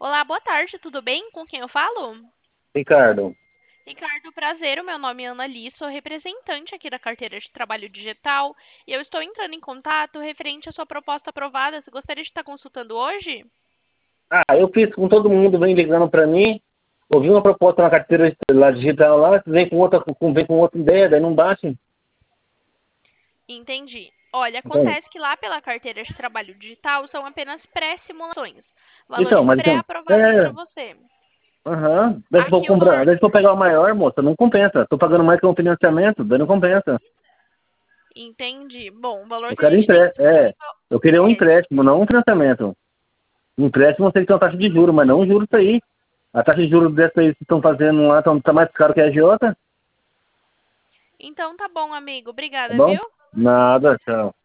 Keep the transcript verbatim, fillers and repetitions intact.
Olá, boa tarde, tudo bem? Com quem eu falo? Ricardo, Ricardo, prazer, o meu nome é Ana Li, sou representante aqui da carteira de trabalho digital e eu estou entrando em contato referente à sua proposta aprovada. Você gostaria de estar consultando hoje? ah, eu fiz com todo mundo, vem ligando para mim, ouvi uma proposta na carteira lá digital lá, vem com outra, com, vem com outra ideia, daí não bate. Entendi. Olha, Então, acontece que lá pela carteira de trabalho digital são apenas pré-simulações, então valores mas então, pré-aprovados para é, você. aham, daí se for Aqui o comprar, valor. daí se for pegar o maior, moça, não compensa, tô pagando mais que um financiamento, daí não compensa. Entendi. Bom, o valor Eu que a quero gente tem empréstimo, é, disponível eu queria um é esse. empréstimo, não um financiamento. Um empréstimo eu sei que tem uma taxa de juros, mas não um juros isso aí. A taxa de juros dessa aí que estão fazendo lá tá, tá mais caro que a agiota, Então tá bom, amigo. tá Obrigada, bom? viu? Nada, tchau.